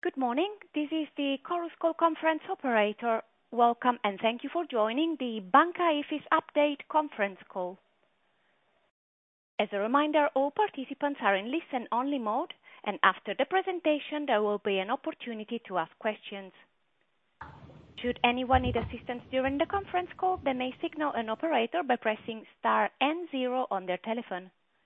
Good morning. This is the Chorus Call conference operator. Welcome, and thank you for joining the Banca Ifis update conference call. As a reminder, all participants are in listen-only mode, and after the presentation, there will be an opportunity to ask questions. Should anyone need assistance during the conference call, they may signal an operator by pressing star and 0 on their telephone.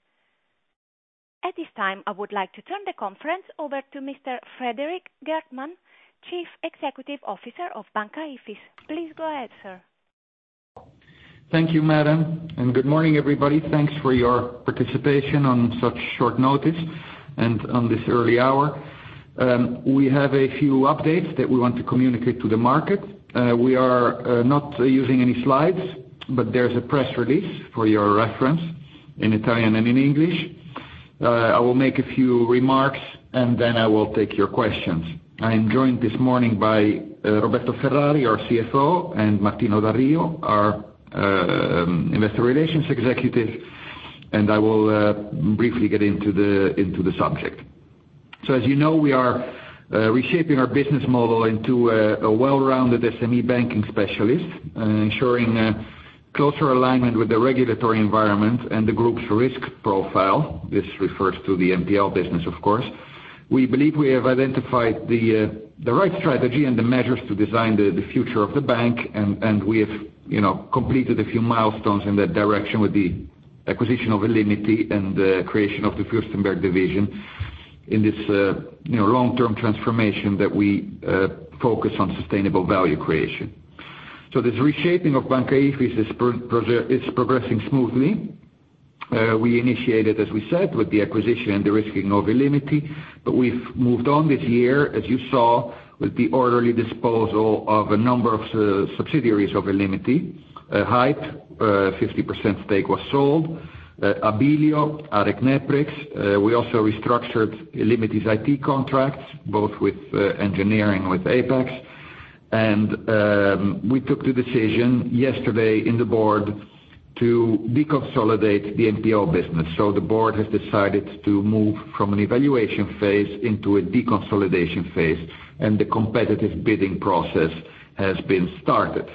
At this time, I would like to turn the conference over to Mr. Frederik Geertman, Chief Executive Officer of Banca Ifis. Please go ahead, sir. Thank you, madam, and good morning, everybody. Thanks for your participation on such short notice and on this early hour. We have a few updates that we want to communicate to the market. We are not using any slides, but there's a press release for your reference in Italian and in English. I will make a few remarks, and then I will take your questions. I am joined this morning by Roberto Ferrari, our CFO, and Martino Da Rio, our Investor Relations Executive, and I will briefly get into the subject. So as you know, we are reshaping our business model into a well-rounded SME banking specialist, ensuring closer alignment with the regulatory environment and the group's risk profile. This refers to the NPL business, of course. We believe we have identified the right strategy and the measures to design the future of the bank, and we have, completed a few milestones in that direction with the acquisition of Illimity and the creation of the Fürstenberg division in this, long-term transformation that we focus on sustainable value creation. So this reshaping of Banca Ifis is progressing smoothly. We initiated, as we said, with the acquisition and de-risking of Illimity, but we've moved on this year, as you saw, with the orderly disposal of a number of subsidiaries of Illimity. Hype, 50% stake was sold. Abilio, AREC Neprex. We also restructured Illimity's IT contracts, both with engineering and with Apex. And we took the decision yesterday in the board to deconsolidate the NPL business. So the board has decided to move from an evaluation phase into a deconsolidation phase, and the competitive bidding process has been started.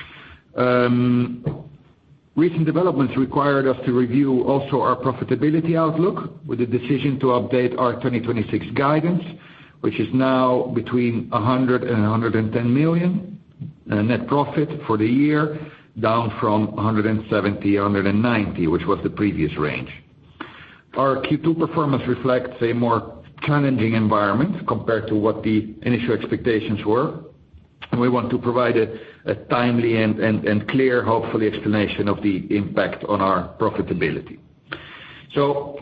Recent developments required us to review also our profitability outlook with the decision to update our 2026 guidance, which is now between 100 and 110 million net profit for the year, down from 170, 190, which was the previous range. Our Q2 performance reflects a more challenging environment compared to what the initial expectations were, and we want to provide a timely and clear, hopefully, explanation of the impact on our profitability. So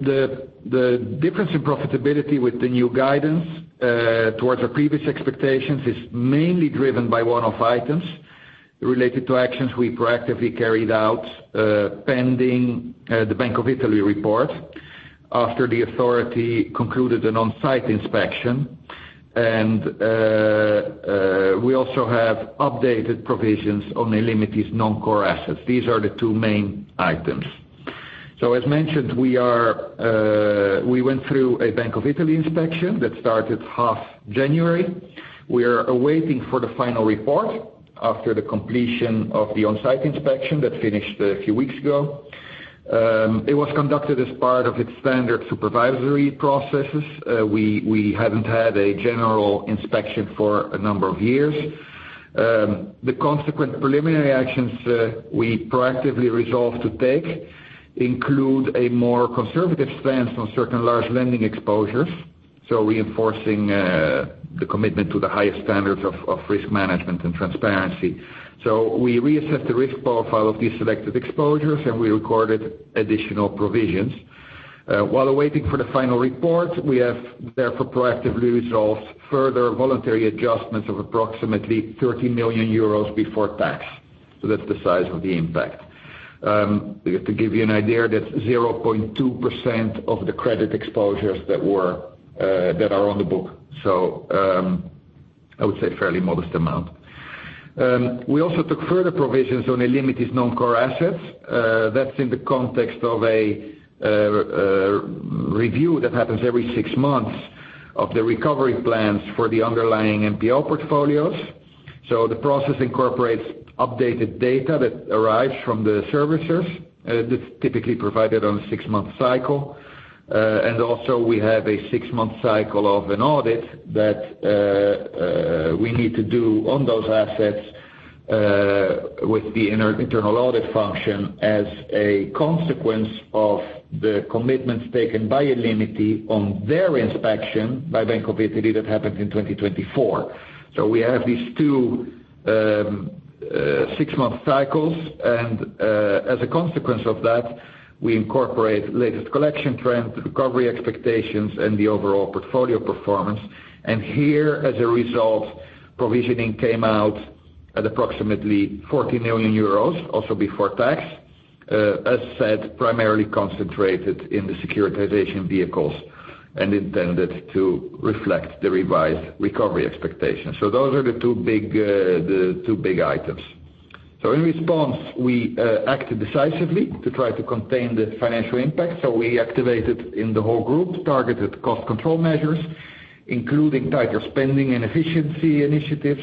the difference in profitability with the new guidance towards our previous expectations is mainly driven by one-off items related to actions we proactively carried out pending the Bank of Italy report after the authority concluded an on-site inspection. And we also have updated provisions on Illimity's non-core assets. These are the two main items. So as mentioned, we went through a Bank of Italy inspection that started half January. We are awaiting for the final report after the completion of the on-site inspection that finished a few weeks ago. It was conducted as part of its standard supervisory processes. We hadn't had a general inspection for a number of years. The consequent preliminary actions we proactively resolved to take include a more conservative stance on certain large lending exposures, so reinforcing the commitment to the highest standards of risk management and transparency. So we reassessed the risk profile of these selected exposures, and we recorded additional provisions. While awaiting for the final report, we have therefore proactively resolved further voluntary adjustments of approximately 30 million euros before tax. So that's the size of the impact. To give you an idea, that's 0.2% of the credit exposures that are on the book. So I would say fairly modest amount. We also took further provisions on Illimity's non-core assets. That's in the context of a review that happens every 6 months of the recovery plans for the underlying NPL portfolios. So the process incorporates updated data that arrives from the servicers, that's typically provided on a 6-month cycle. And also we have a 6-month cycle of an audit that we need to do on those assets with the internal audit function as a consequence of the commitments taken by Illimity on their inspection by Bank of Italy that happened in 2024. So we have these two 6-month cycles, and as a consequence of that, we incorporate latest collection trends, recovery expectations, and the overall portfolio performance. And here, as a result, provisioning came out at approximately 40 million euros, also before tax, as said, primarily concentrated in the securitization vehicles and intended to reflect the revised recovery expectations. So those are the two big items. So in response, we acted decisively to try to contain the financial impact. So we activated in the whole group targeted cost control measures, including tighter spending and efficiency initiatives.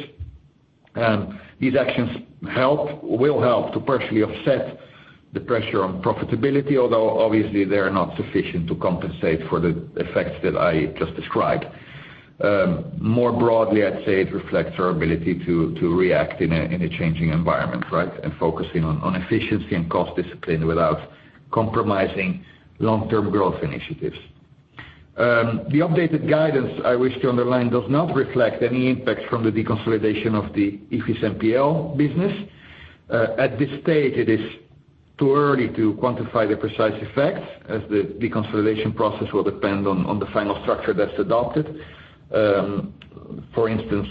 These actions will help to partially offset the pressure on profitability, although obviously they are not sufficient to compensate for the effects that I just described. More broadly, I'd say it reflects our ability to react in a changing environment, right? And focusing on efficiency and cost discipline without compromising long-term growth initiatives. The updated guidance, I wish to underline, does not reflect any impact from the deconsolidation of the IFIS NPL business. At this stage, it is too early to quantify the precise effects, as the deconsolidation process will depend on the final structure that's adopted. For instance,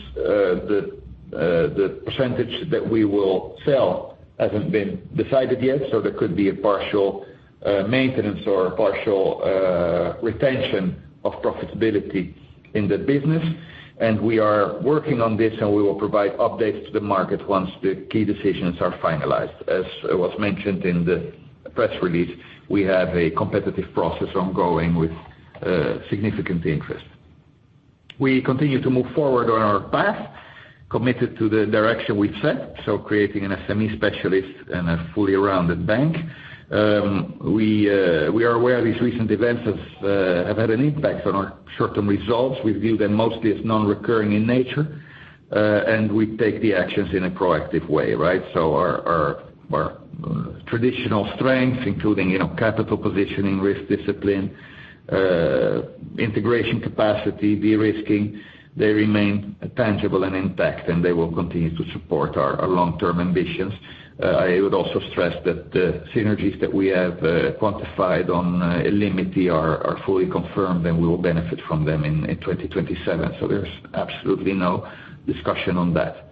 the percentage that we will sell hasn't been decided yet, so there could be a partial maintenance or a partial retention of profitability in the business. And we are working on this, and we will provide updates to the market once the key decisions are finalized. As was mentioned in the press release, we have a competitive process ongoing with significant interest. We continue to move forward on our path, committed to the direction we've set, so creating an SME specialist and a fully rounded bank. We are aware these recent events have had an impact on our short-term results. We view them mostly as non-recurring in nature, and we take the actions in a proactive way, right? So our traditional strengths, including capital positioning, risk discipline, integration capacity, de-risking, they remain tangible and intact, and they will continue to support our long-term ambitions. I would also stress that the synergies that we have quantified on Illimity are fully confirmed, and we will benefit from them in 2027. So there's absolutely no discussion on that.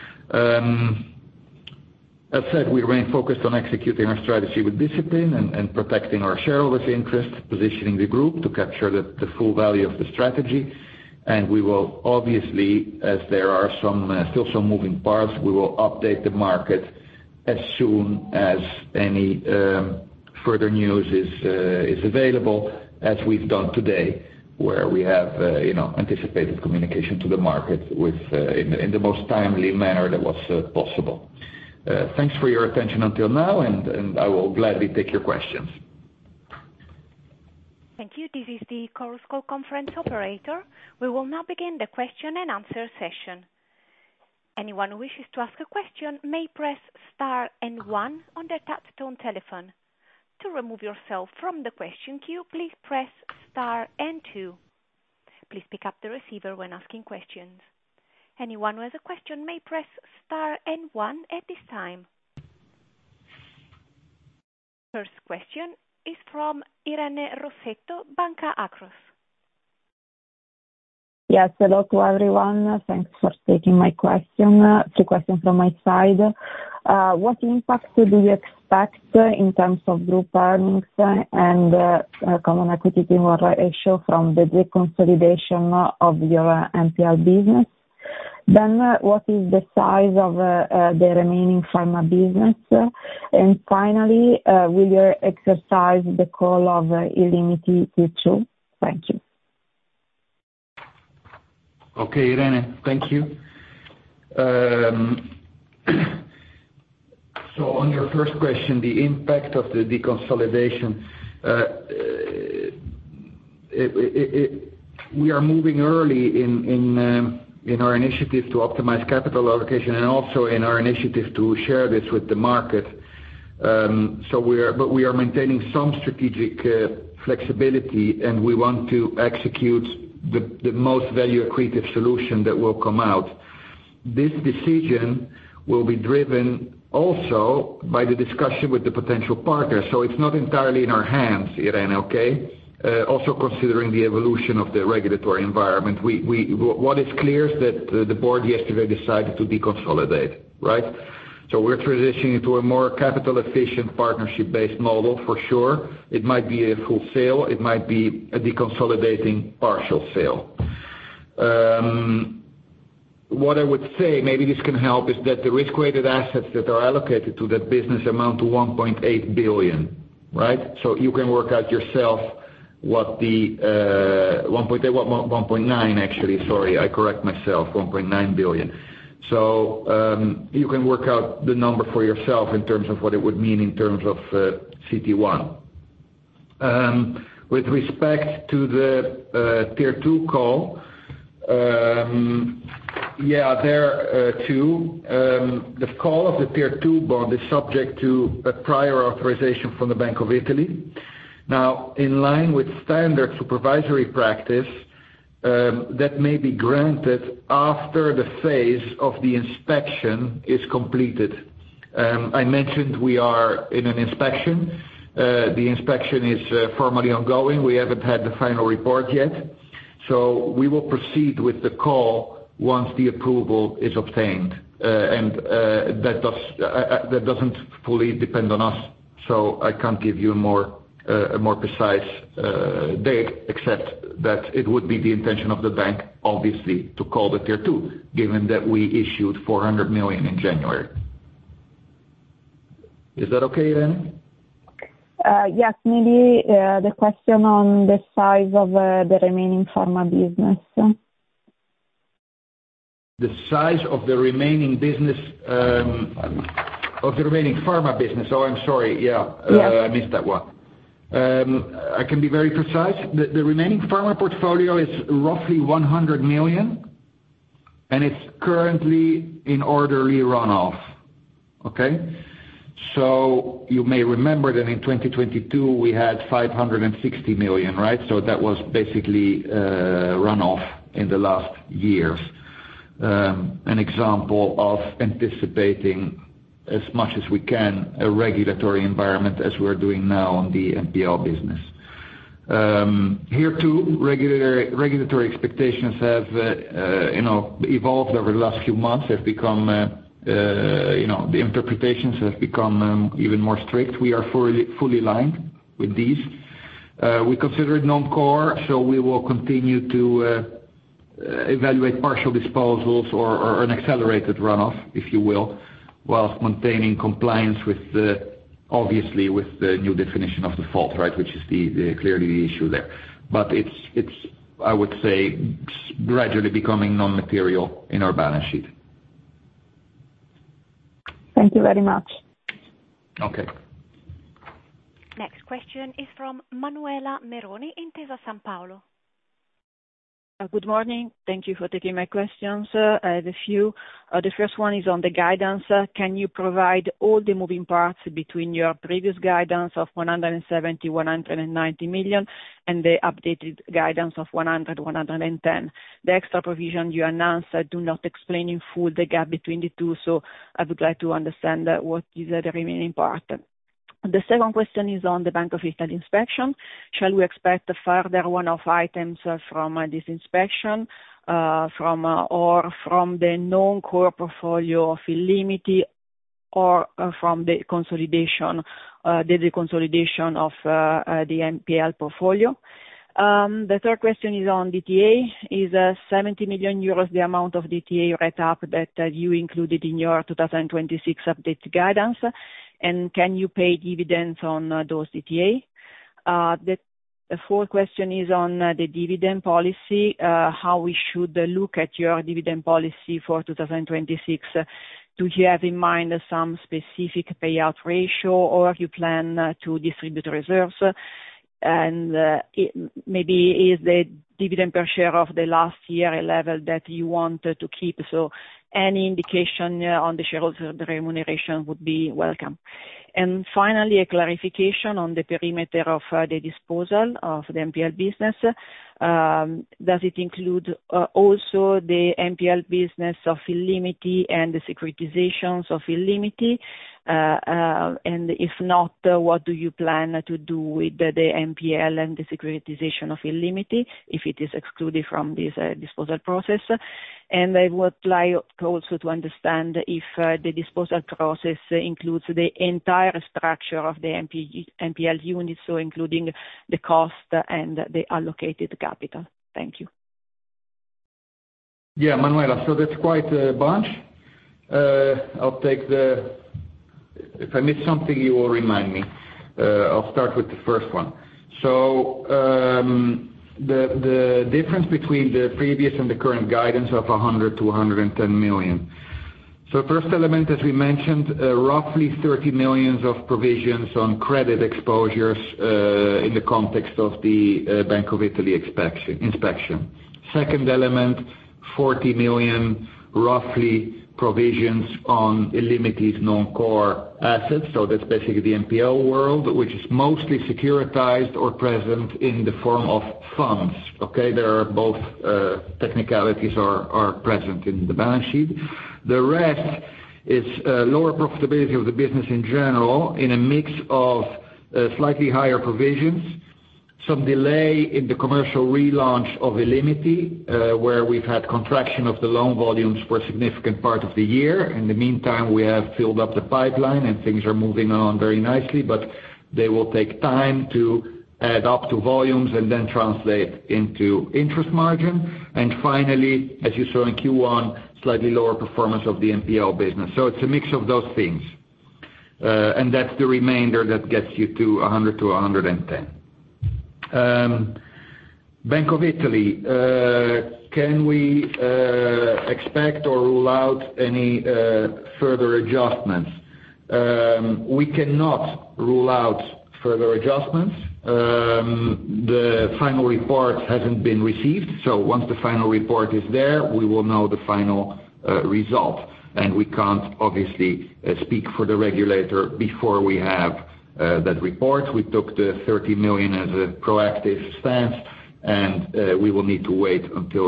As said, we remain focused on executing our strategy with discipline and protecting our shareholders' interest, positioning the group to capture the full value of the strategy. And we will obviously, as there are still some moving parts, we will update the market as soon as any further news is available, as we've done today, where we have anticipated communication to the market in the most timely manner that was possible. Thanks for your attention until now, and I will gladly take your questions. Thank you. This is the Chorus Call conference operator. We will now begin the question and answer session. Anyone who wishes to ask a question may press star and one on their touch-tone telephone. To remove yourself from the question queue, please press star and two. Please pick up the receiver when asking questions. Anyone who has a question may press star and one at this time. First question is from Irene Rossetto, Banca Akros. Yes, hello to everyone. Thanks for taking my question. 2 questions from my side. What impact do you expect in terms of group earnings and common equity tier 1 ratio from the deconsolidation of your NPL business? Then what is the size of the remaining pharma business? And finally, will you exercise the call of Illimity Q2? Thank you. Okay, Irene, thank you. So on your first question, the impact of the deconsolidation, we are moving early in our initiative to optimize capital allocation and also in our initiative to share this with the market. So we are maintaining some strategic flexibility, and we want to execute the most value accretive solution that will come out. This decision will be driven also by the discussion with the potential partners, so it's not entirely in our hands, Irene, okay? Also considering the evolution of the regulatory environment, what is clear is that the board yesterday decided to deconsolidate, right? So we're transitioning to a more capital efficient partnership-based model for sure. It might be a full sale, it might be a deconsolidating partial sale. What I would say, maybe this can help, is that the risk-weighted assets that are allocated to that business amount to 1.8 billion, right? So you can work out yourself what the 1.9 actually, sorry, I correct myself, 1.9 billion. So you can work out the number for yourself in terms of what it would mean in terms of CET1. With respect to the Tier 2 call, there too, the call of the Tier 2 bond is subject to a prior authorization from the Bank of Italy. Now, in line with standard supervisory practice, that may be granted after the phase of the inspection is completed. I mentioned we are in an inspection. The inspection is formally ongoing. We haven't had the final report yet. So we will proceed with the call once the approval is obtained. That doesn't fully depend on us, so I can't give you a more precise date, except that it would be the intention of the bank, obviously, to call the Tier 2, given that we issued 400 million in January. Is that okay, Irene? Yes, maybe the question on the size of the remaining pharma business. The size of the remaining business, of the remaining pharma business. Oh, I'm sorry. Yeah. I missed that one. I can be very precise. The remaining pharma portfolio is roughly 100 million, and it's currently in orderly runoff. Okay? So you may remember that in 2022, we had 560 million, right? So that was basically runoff in the last years. An example of anticipating as much as we can a regulatory environment as we're doing now on the NPL business. Here too, regulatory expectations have evolved over the last few months. Have become the interpretations have become even more strict. We are fully aligned with these. We consider it non-core, so we will continue to evaluate partial disposals or an accelerated runoff, if you will, whilst maintaining compliance with obviously with the new definition of default, right, which is clearly the issue there. But it's I would say gradually becoming non-material in our balance sheet. Thank you very much. Okay. Next question is from Manuela Meroni, Intesa Sanpaolo. Good morning. Thank you for taking my questions. I have a few. The first one is on the guidance. Can you provide all the moving parts between your previous guidance of 170-190 million and the updated guidance of 100-110? The extra provision you announced do not explain in full the gap between the two, so I would like to understand what is the remaining part. The second question is on the Bank of Italy inspection. Shall we expect further one-off items from this inspection, from the non-core portfolio of Illimity, or from the consolidation, the consolidation of the NPL portfolio? The third question is on DTA. Is 70 million euros the amount of DTA write-up that you included in your 2026 update guidance? And can you pay dividends on those DTA? The The fourth question is on the dividend policy, how we should look at your dividend policy for 2026. Do you have in mind some specific payout ratio, or you plan to distribute reserves? And maybe is the dividend per share of the last year a level that you want to keep? So any indication on the shareholder remuneration would be welcome. And finally, a clarification on the perimeter of the disposal of the NPL business. Does it include also the NPL business of Illimity and the securitizations of Illimity? And if not, what do you plan to do with the NPL and the securitization of Illimity, if it is excluded from this disposal process? And I would like also to understand if the disposal process includes the entire structure of the NPL unit, so including the cost and the allocated capital. Thank you. Yeah, Manuela, so that's quite a bunch. I'll take the... If I miss something, you will remind me. I'll start with the first one. So the difference between the previous and the current guidance of 100 to 110 million. So first element, as we mentioned, roughly 30 million of provisions on credit exposures in the context of the Bank of Italy inspection. Second element, 40 million roughly provisions on Illimity's non-core assets. So that's basically the NPL world, which is mostly securitized or present in the form of funds. Okay, there are both technicalities are present in the balance sheet. The rest is lower profitability of the business in general, in a mix of slightly higher provisions, some delay in the commercial relaunch of Illimity, where we've had contraction of the loan volumes for a significant part of the year. In the meantime, we have filled up the pipeline and things are moving on very nicely, but they will take time to add up to volumes and then translate into interest margin. And finally, as you saw in Q1, slightly lower performance of the NPL business. So it's a mix of those things. And that's the remainder that gets you to 100 to 110. Bank of Italy, can we expect or rule out any further adjustments? We cannot rule out further adjustments. The final report hasn't been received, so once the final report is there, we will know the final result. And we can't obviously speak for the regulator before we have that report. We took the 30 million as a proactive stance, and we will need to wait until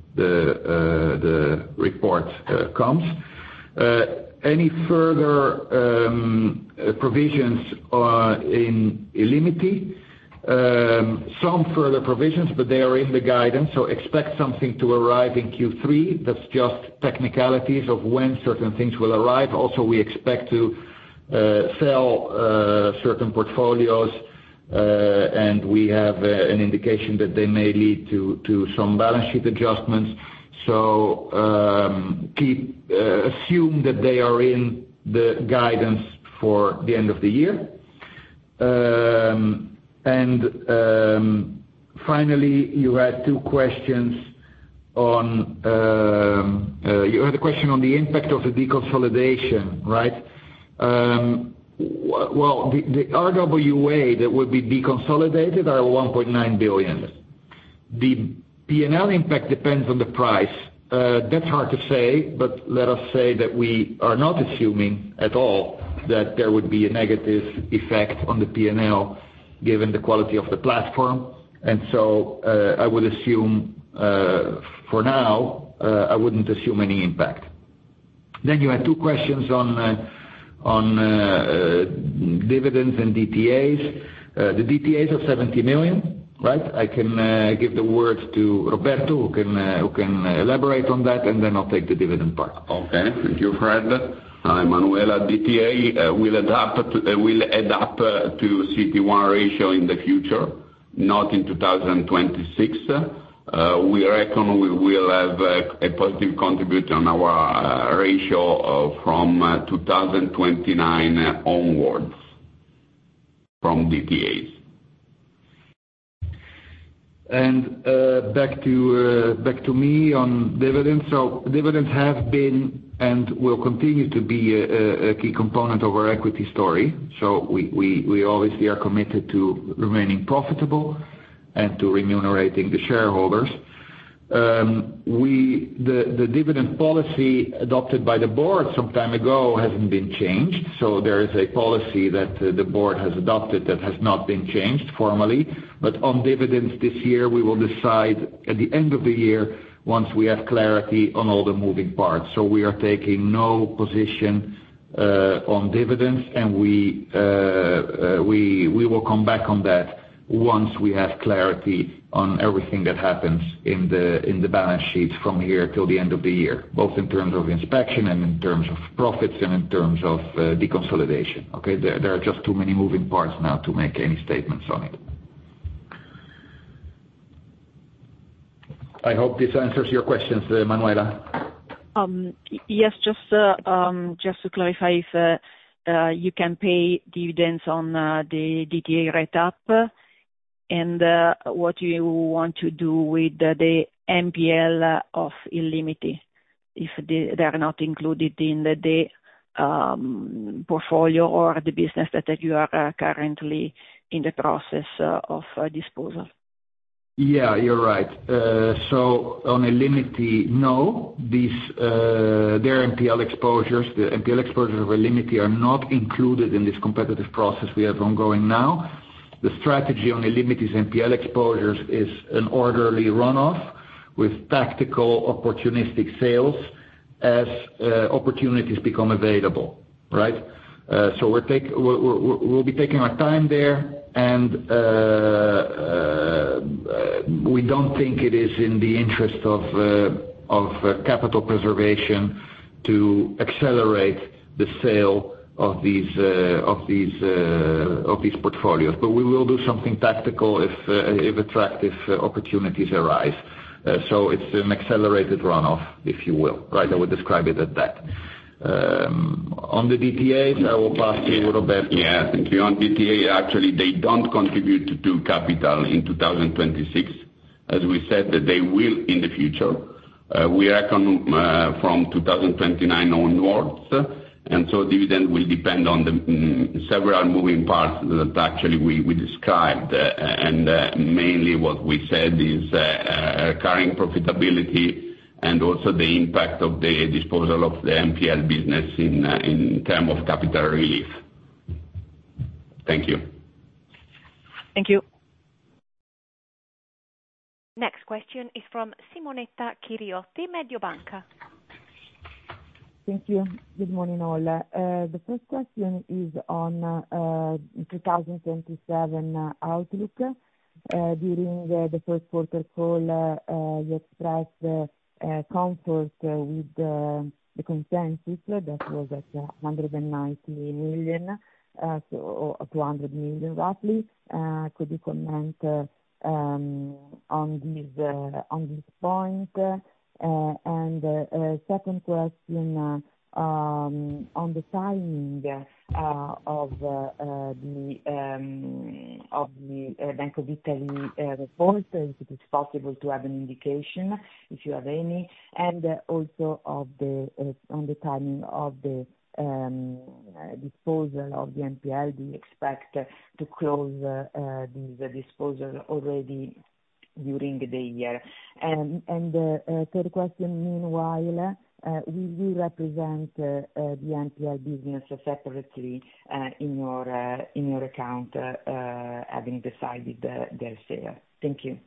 the report comes. Any further provisions in Illimity? Some further provisions, but they are in the guidance, so expect something to arrive in Q3. That's just technicalities of when certain things will arrive. Also, we expect to sell certain portfolios, and we have an indication that they may lead to some balance sheet adjustments. So assume that they are in the guidance for the end of the year. And finally, you had two questions on you had a question on the impact of the deconsolidation, right? Well, the RWA that would be deconsolidated are 1.9 billion. The P&L impact depends on the price. That's hard to say, but let us say that we are not assuming at all that there would be a negative effect on the P&L given the quality of the platform. And so I would assume, for now, I wouldn't assume any impact. Then you had two questions on dividends and DTAs. The DTAs are 70 million, right? I can give the word to Roberto, who can elaborate on that, and then I'll take the dividend part. Okay, thank you, Fred. Manuela, DTA will add up to CET1 ratio in the future, not in 2026. We reckon we will have a positive contribution on our ratio from 2029 onwards from DTAs. Back to me on dividends. So dividends have been and will continue to be a key component of our equity story. So we obviously are committed to remaining profitable and to remunerating the shareholders. The dividend policy adopted by the board some time ago hasn't been changed. So there is a policy that the board has adopted that has not been changed formally. But on dividends this year, we will decide at the end of the year once we have clarity on all the moving parts. So we are taking no position on dividends, and we will come back on that once we have clarity on everything that happens in the balance sheets from here till the end of the year, both in terms of inspection and in terms of profits and in terms of deconsolidation. Okay, there are just too many moving parts now to make any statements on it. I hope this answers your questions, Manuela. Yes, just to clarify, if you can pay dividends on the DTA write-up, and what you want to do with the NPL of Illimity, if they are not included in the portfolio or the business that you are currently in the process of disposal. Yeah, you're right. So on Illimity, no, their NPL exposures, the NPL exposures of Illimity are not included in this competitive process we have ongoing now. The strategy on Illimity's NPL exposures is an orderly runoff with tactical opportunistic sales as opportunities become available, right? So we'll be taking our time there, and we don't think it is in the interest of capital preservation to accelerate the sale of these portfolios. But we will do something tactical if attractive opportunities arise. So it's an accelerated runoff, if you will, right? I would describe it as that. On the DTAs, I will pass to Roberto. Yeah, thank you. On DTA, actually, they don't contribute to capital in 2026. As we said, that they will in the future. We reckon from 2029 onwards, and so dividend will depend on the several moving parts that actually we described. And mainly what we said is recurring profitability, and also the impact of the disposal of the NPL business in terms of capital relief. Thank you. Thank you. Next question is from Simonetta Chiriotti, Mediobanca. Thank you. Good morning, all. The first question is on 2027 outlook. During the first quarter call, you expressed comfort with the consensus that was at 190 million, so 200 million roughly. Could you comment on this point? And second question on the timing of the Bank of Italy report, if it is possible to have an indication, if you have any, and also on the timing of the disposal of the NPL. Do you expect to close this disposal already during the year? And the third question, meanwhile, will you represent the NPL business separately in your account, having decided their sale? Thank you.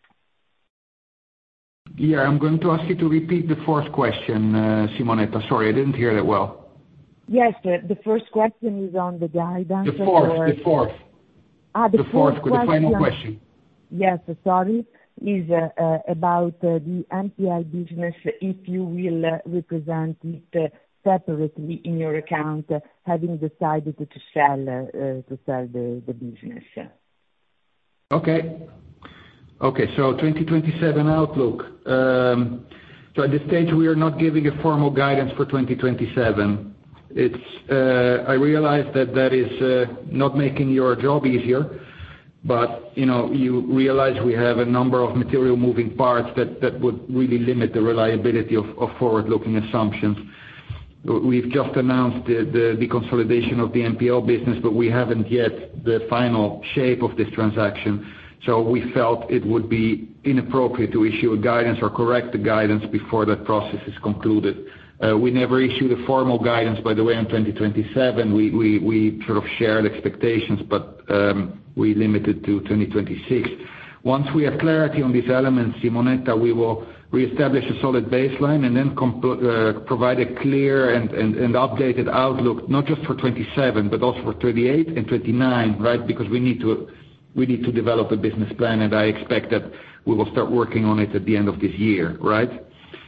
Yeah, I'm going to ask you to repeat the fourth question, Simonetta. Sorry, I didn't hear that well. Yes, the first question is on the guidance. The fourth. The fourth question. The final question. Yes, sorry, is about the NPL business, if you will represent it separately in your account, having decided to sell the business. Okay, so 2027 outlook. So at this stage, we are not giving a formal guidance for 2027. I realize that is not making your job easier, but you realize we have a number of material moving parts that would really limit the reliability of forward-looking assumptions. We've just announced the deconsolidation of the NPL business, but we haven't yet the final shape of this transaction. So we felt it would be inappropriate to issue a guidance or correct the guidance before that process is concluded. We never issued a formal guidance, by the way, in 2027. We sort of shared expectations, but we limited to 2026. Once we have clarity on these elements, Simonetta, we will reestablish a solid baseline and then provide a clear and updated outlook, not just for 27, but also for 38 and 29, right? Because we need to develop a business plan, and I expect that we will start working on it at the end of this year, right?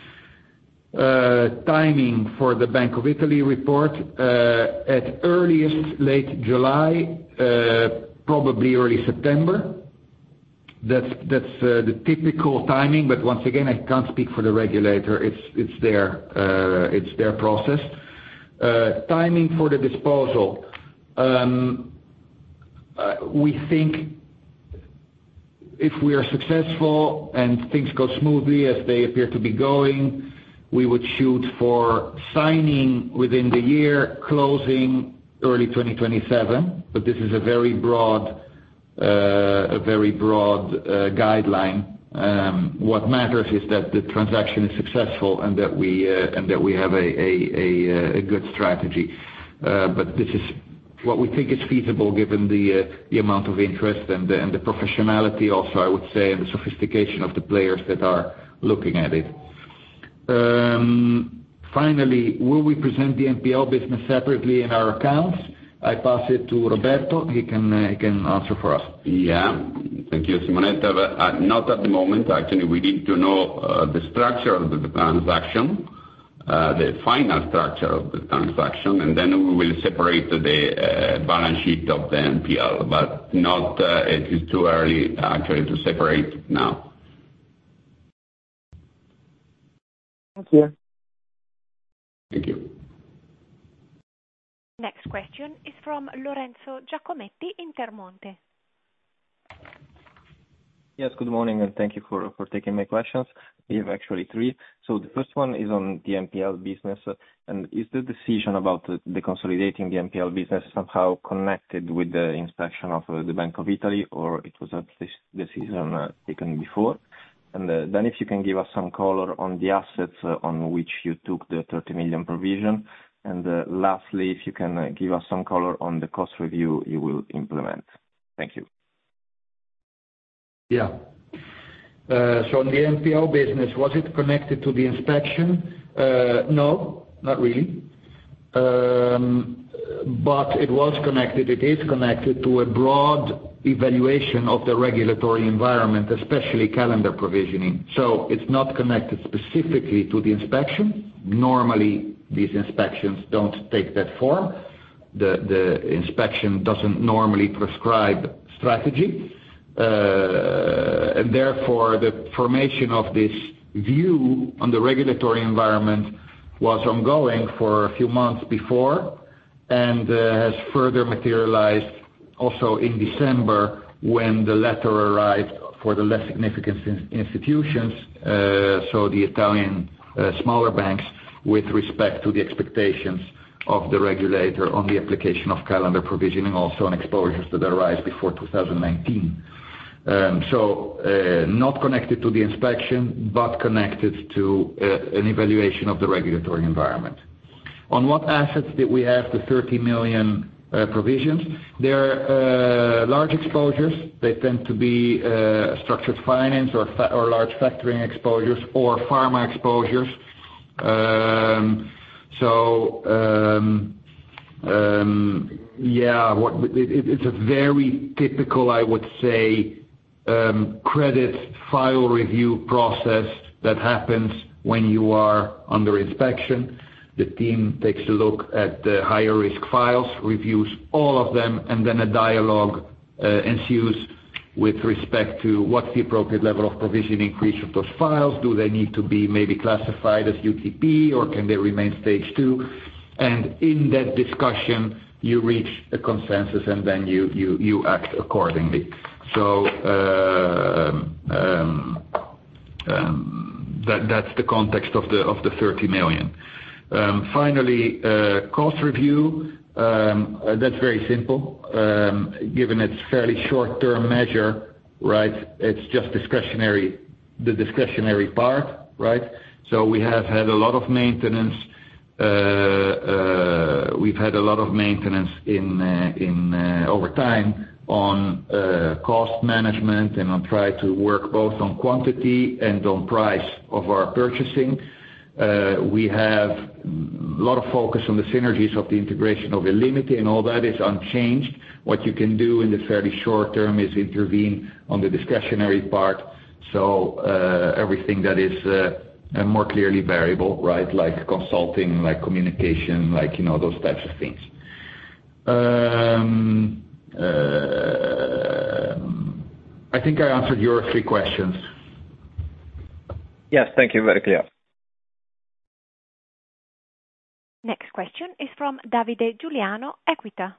Timing for the Bank of Italy report, at earliest late July, probably early September. That's the typical timing, but once again, I can't speak for the regulator. It's their process. Timing for the disposal. We think if we are successful and things go smoothly as they appear to be going, we would shoot for signing within the year, closing early 2027. But this is a very broad guideline. What matters is that the transaction is successful and that we have a good strategy. But this is what we think is feasible given the amount of interest and the professionality also, I would say, and the sophistication of the players that are looking at it. Finally, will we present the NPL business separately in our accounts? I pass it to Roberto. He can answer for us. Yeah. Thank you, Simonetta. But not at the moment. Actually, we need to know the structure of the transaction, the final structure of the transaction, and then we will separate the balance sheet of the NPL. But not, it is too early actually to separate now. Thank you. Thank you. Next question is from Lorenzo Giacometti, Intermonte. Yes, good morning, and thank you for taking my questions. We have actually three. So the first one is on the NPL business, and is the decision about the consolidating the NPL business somehow connected with the inspection of the Bank of Italy, or it was a decision taken before? And then if you can give us some color on the assets on which you took the 30 million provision. And lastly, if you can give us some color on the cost review you will implement. Thank you. Yeah. So on the NPL business, was it connected to the inspection? No, not really. But it was connected, it is connected to a broad evaluation of the regulatory environment, especially calendar provisioning. So it's not connected specifically to the inspection. Normally, these inspections don't take that form. The inspection doesn't normally prescribe strategy. And therefore, the formation of this view on the regulatory environment was ongoing for a few months before, and has further materialized also in December when the letter arrived for the less significant institutions, so the Italian smaller banks, with respect to the expectations of the regulator on the application of calendar provisioning, also on exposures that arise before 2019. So not connected to the inspection, but connected to an evaluation of the regulatory environment. On what assets did we have the 30 million provisions? They're large exposures. They tend to be structured finance or large factoring exposures or pharma exposures. It's a very typical, I would say, credit file review process that happens when you are under inspection. The team takes a look at the higher risk files, reviews all of them, and then a dialogue ensues with respect to what's the appropriate level of provisioning for each of those files. Do they need to be maybe classified as UTP, or can they remain stage 2? And in that discussion, you reach a consensus, and then you act accordingly. So that's the context of the 30 million. Finally, cost review, that's very simple. Given it's fairly short-term measure, right? It's just discretionary, the discretionary part, right? So we have had a lot of maintenance. We've had a lot of maintenance in over time on cost management and on try to work both on quantity and on price of our purchasing. We have a lot of focus on the synergies of the integration of illimity, and all that is unchanged. What you can do in the fairly short term is intervene on the discretionary part. So everything that is more clearly variable, right? Like consulting, like communication, like, you know, those types of things. I think I answered your 3 questions. Yes, thank you. Very clear. Next question is from Davide Giuliano, Equita.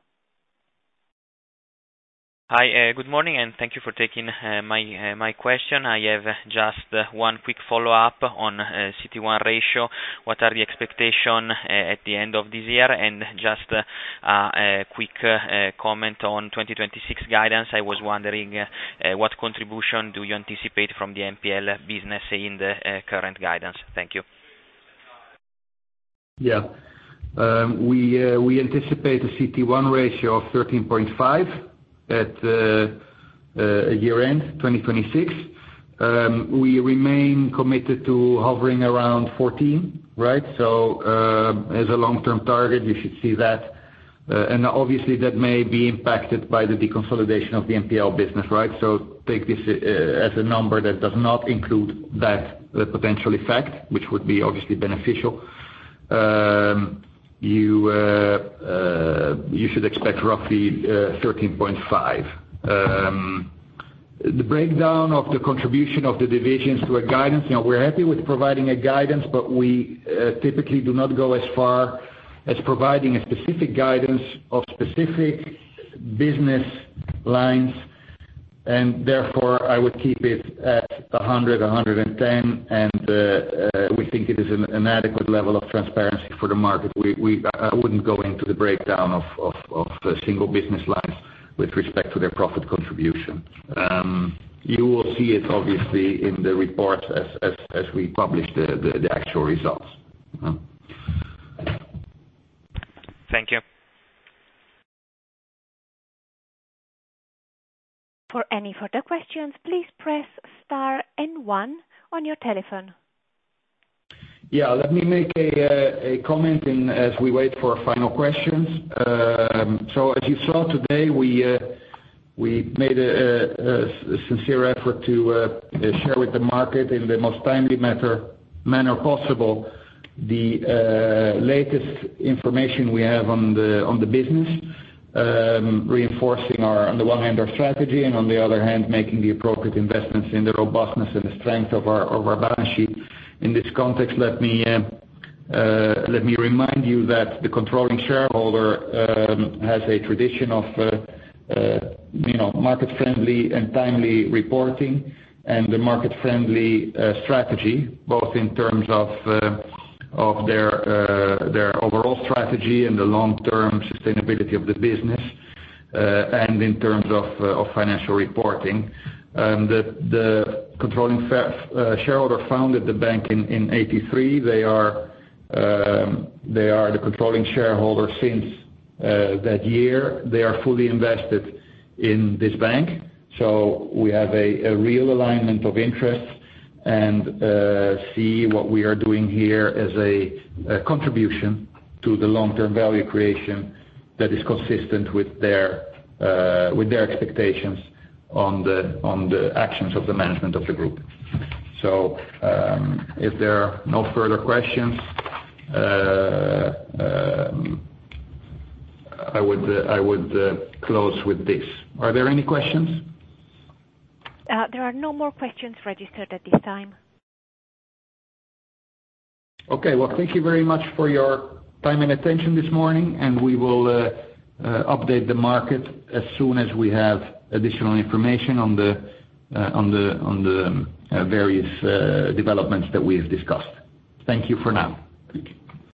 Hi, good morning, and thank you for taking my question. I have just one quick follow-up on CET1 ratio. What are the expectation at the end of this year? And just a quick comment on 2026 guidance. I was wondering what contribution do you anticipate from the NPL business in the current guidance? Thank you. Yeah. We anticipate a CET1 ratio of 13.5 at year-end 2026. We remain committed to hovering around 14, right? So, as a long-term target, you should see that. And obviously, that may be impacted by the deconsolidation of the NPL business, right? So take this as a number that does not include that potential effect, which would be obviously beneficial. You should expect roughly 13.5. The breakdown of the contribution of the divisions to a guidance, you know, we're happy with providing a guidance, but we typically do not go as far as providing a specific guidance of specific business lines, and therefore I would keep it at 100, 110, and we think it is an adequate level of transparency for the market. I wouldn't go into the breakdown of single business lines with respect to their profit contribution. You will see it obviously in the reports as we publish the actual results. Thank you. For any further questions, please press star and 1 on your telephone. Yeah, let me make a comment as we wait for final questions. So as you saw today, we made a sincere effort to share with the market in the most timely manner possible the latest information we have on the business. Reinforcing on the one hand our strategy, and on the other hand making the appropriate investments in the robustness and the strength of our balance sheet. In this context, let me remind you that the controlling shareholder has a tradition of market-friendly and timely reporting, and the market-friendly strategy, both in terms of their overall strategy and the long-term sustainability of the business, and in terms of financial reporting. The controlling shareholder founded the bank in 1983. They are the controlling shareholder since that year. They are fully invested in this bank, so we have a real alignment of interests, and see what we are doing here as a contribution to the long-term value creation that is consistent with their expectations on the actions of the management of the group. So, if there are no further questions, I would close with this. Are there any questions? There are no more questions registered at this time. Okay, well, thank you very much for your time and attention this morning, and we will update the market as soon as we have additional information on the various developments that we have discussed. Thank you for now.